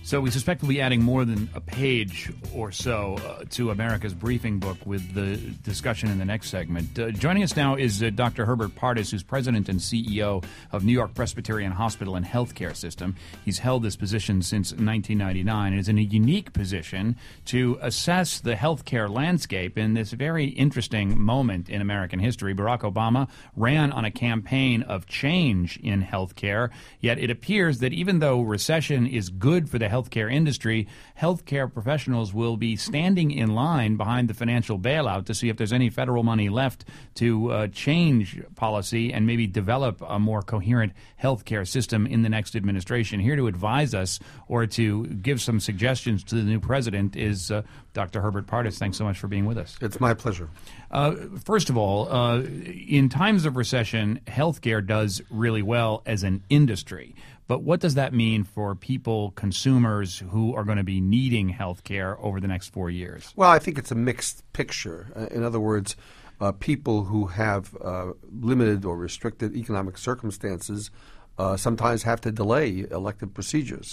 So we suspect we'll be adding more than a page or so to America's Briefing Book with the discussion in the next segment. Joining us now is Dr. Herbert Pardes, who's president and CEO of New York Presbyterian Hospital and Healthcare System. He's held this position since 1999 and is in a unique position to assess the healthcare landscape in this very interesting moment in American history. Barack Obama ran on a campaign of change in healthcare, yet it appears that even though recession is good for the healthcare industry, healthcare professionals will be standing in line behind the financial bailout to see if there's any federal money left to change policy and maybe develop a more coherent healthcare system in the next administration. Here to advise us or to give some suggestions to the new president is Dr. Herbert Pardes. Thanks so much for being with us. It's my pleasure. First of all, in times of recession, healthcare does really well as an industry. But what does that mean for people, consumers who are going to be needing health care over the next 4 years? Well, I think it's a mixed picture. In other words, people who have limited or restricted economic circumstances sometimes have to delay elective procedures.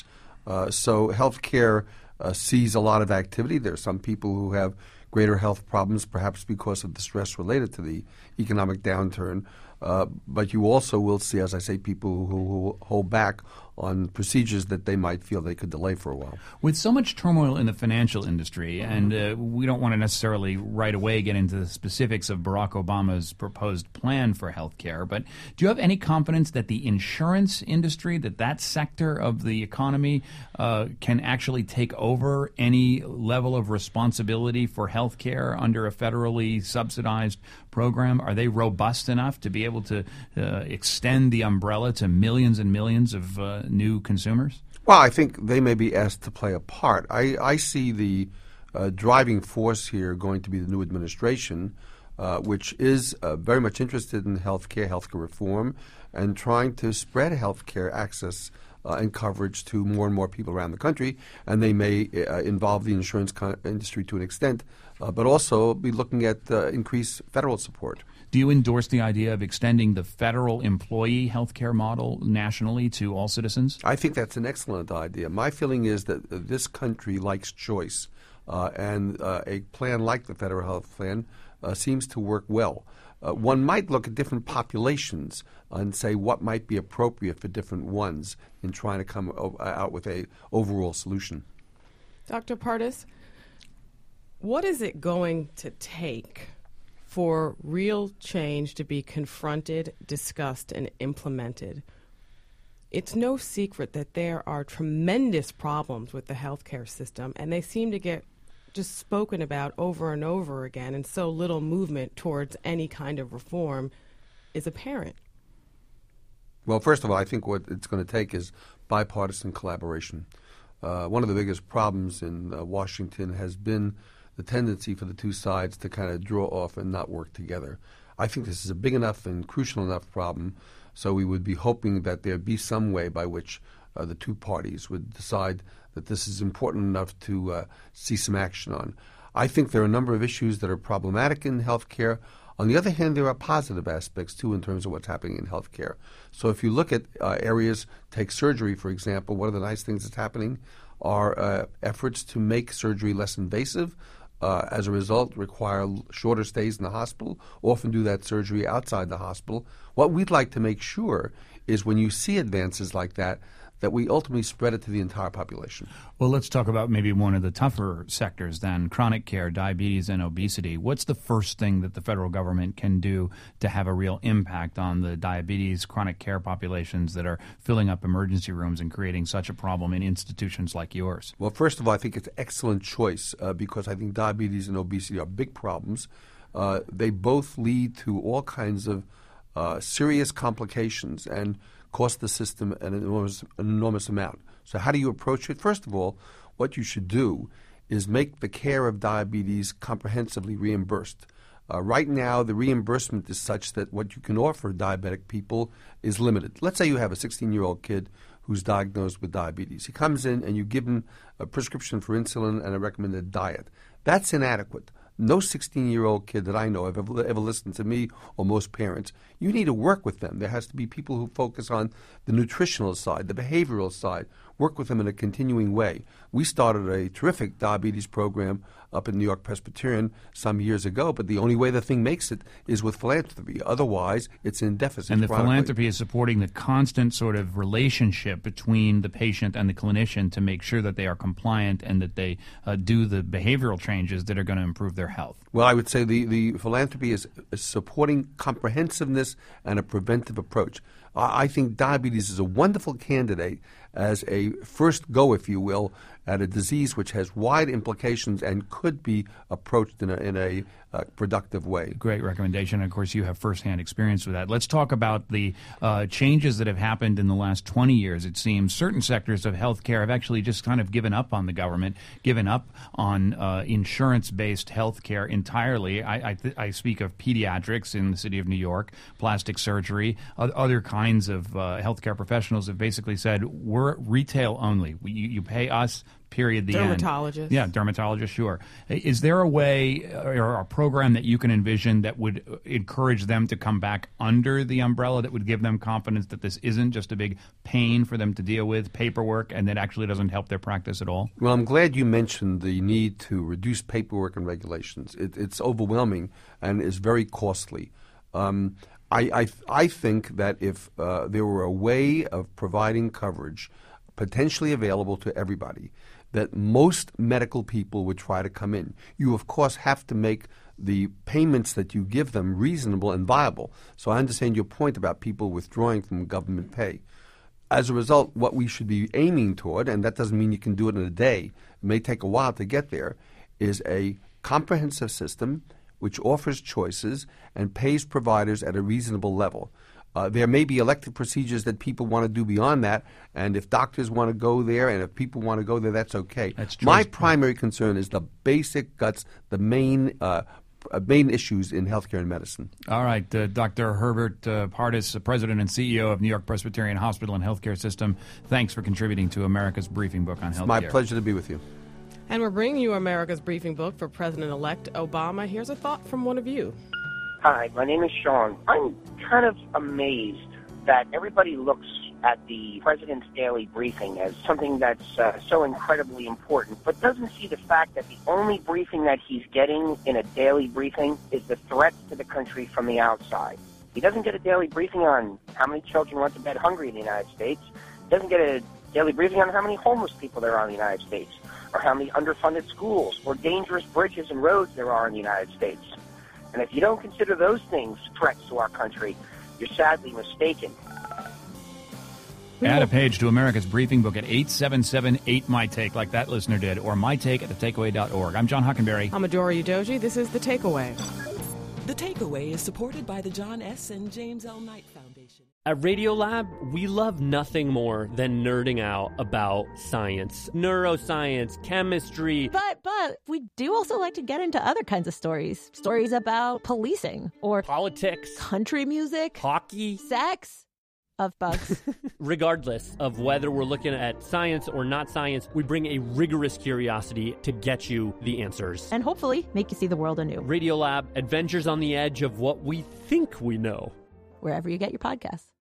So health care sees a lot of activity. There are some people who have greater health problems, perhaps because of the stress related to the economic downturn. But you also will see, as I say, people who hold back on procedures that they might feel they could delay for a while. With so much turmoil in the financial industry, and we don't want to necessarily right away get into the specifics of Barack Obama's proposed plan for health care, but do you have any confidence that the insurance industry, that sector of the economy can actually take over any level of responsibility for health care under a federally subsidized program? Are they robust enough to be able to extend the umbrella to millions and millions of new consumers? Well, I think they may be asked to play a part. I see the driving force here going to be the new administration, which is very much interested in healthcare reform, and trying to spread healthcare access and coverage to more and more people around the country. And they may involve the insurance industry to an extent, but also be looking at increased federal support. Do you endorse the idea of extending the federal employee health care model nationally to all citizens? I think that's an excellent idea. My feeling is that this country likes choice, and a plan like the federal health plan seems to work well. One might look at different populations and say what might be appropriate for different ones in trying to come out with a overall solution. Dr. Pardes, what is it going to take for real change to be confronted, discussed, and implemented? It's no secret that there are tremendous problems with the healthcare system, and they seem to get just spoken about over and over again, and so little movement towards any kind of reform is apparent. Well, first of all, I think what it's going to take is bipartisan collaboration. One of the biggest problems in Washington has been the tendency for the two sides to kind of draw off and not work together. I think this is a big enough and crucial enough problem, so we would be hoping that there be some way by which the two parties would decide that this is important enough to see some action on. I think there are a number of issues that are problematic in healthcare. On the other hand, there are positive aspects, too, in terms of what's happening in healthcare. So if you look at areas, take surgery, for example, one of the nice things that's happening are efforts to make surgery less invasive. As a result, require shorter stays in the hospital, often do that surgery outside the hospital. What we'd like to make sure is when you see advances like that we ultimately spread it to the entire population. Well, let's talk about maybe one of the tougher sectors then, chronic care, diabetes, and obesity. What's the first thing that the federal government can do to have a real impact on the diabetes, chronic care populations that are filling up emergency rooms and creating such a problem in institutions like yours? Well, first of all, I think it's an excellent choice because I think diabetes and obesity are big problems. They both lead to all kinds of serious complications and cost the system an enormous amount. So how do you approach it? First of all, what you should do is make the care of diabetes comprehensively reimbursed. Right now, the reimbursement is such that what you can offer diabetic people is limited. Let's say you have a 16-year-old kid who's diagnosed with diabetes. He comes in and you give him a prescription for insulin and a recommended diet. That's inadequate. No 16-year-old kid that I know have ever listened to me or most parents. You need to work with them. There has to be people who focus on the nutritional side, the behavioral side, work with them in a continuing way. We started a terrific diabetes program up in New York Presbyterian some years ago, but the only way the thing makes it is with philanthropy. Otherwise, it's in deficit. And the chronically. philanthropy is supporting the constant sort of relationship between the patient and the clinician to make sure that they are compliant and that they do the behavioral changes that are going to improve their health. Well, I would say the philanthropy is supporting comprehensiveness and a preventive approach. I think diabetes is a wonderful candidate as a first go, if you will, at a disease which has wide implications and could be approached in a productive way. Great recommendation. Of course, you have firsthand experience with that. Let's talk about the changes that have happened in the last 20 years. It seems certain sectors of healthcare have actually just kind of given up on the government, given up on insurance-based healthcare entirely. I speak of pediatrics in the city of New York, plastic surgery, other kinds of healthcare professionals have basically said, we're retail only. You pay us, period, the Dermatologist. end. Yeah, dermatologist, sure. Is there a way or a program that you can envision that would encourage them to come back under the umbrella, that would give them confidence that this isn't just a big pain for them to deal with, paperwork, and that actually doesn't help their practice at all? Well, I'm glad you mentioned the need to reduce paperwork and regulations. It's overwhelming and is very costly. I think that if there were a way of providing coverage potentially available to everybody, that most medical people would try to come in. You, of course, have to make the payments that you give them reasonable and viable. So I understand your point about people withdrawing from government pay. As a result, what we should be aiming toward, and that doesn't mean you can do it in a day, it may take a while to get there, is a comprehensive system which offers choices and pays providers at a reasonable level. There may be elective procedures that people want to do beyond that, and if doctors want to go there and if people want to go there, that's okay. That's true. My primary concern is the basic guts, the main issues in healthcare and medicine. All right, Dr. Herbert Pardes, President and CEO of New York Presbyterian Hospital and Healthcare System, thanks for contributing to America's Briefing Book on healthcare. It's my pleasure to be with you. And we're bringing you America's Briefing Book for President-elect Obama. Here's a thought from one of you. Hi, my name is Sean. I'm kind of amazed that everybody looks at the President's daily briefing as something that's so incredibly important, but doesn't see the fact that the only briefing that he's getting in a daily briefing is the threats to the country from the outside. He doesn't get a daily briefing on how many children went to bed hungry in the United States. He doesn't get a daily briefing on how many homeless people there are in the United States, or how many underfunded schools or dangerous bridges and roads there are in the United States. And if you don't consider those things threats to our country, you're sadly mistaken. Add a page to America's Briefing Book at 877-8MyTake, like that listener did, or mytake@thetakeaway.org. I'm John Hockenberry. I'm Adora Udoji. This is The Takeaway. The Takeaway is supported by the John S. and James L. Knight Foundation. At Radiolab, we love nothing more than nerding out about science, neuroscience, chemistry. But we do also like to get into other kinds of stories. Stories about policing or Politics, country music, hockey, sex, of bugs. Regardless of whether we're looking at science or not science, we bring a rigorous curiosity to get you the answers. And hopefully make you see the world anew. Radiolab, adventures on the edge of what we think we know. Wherever you get your podcasts.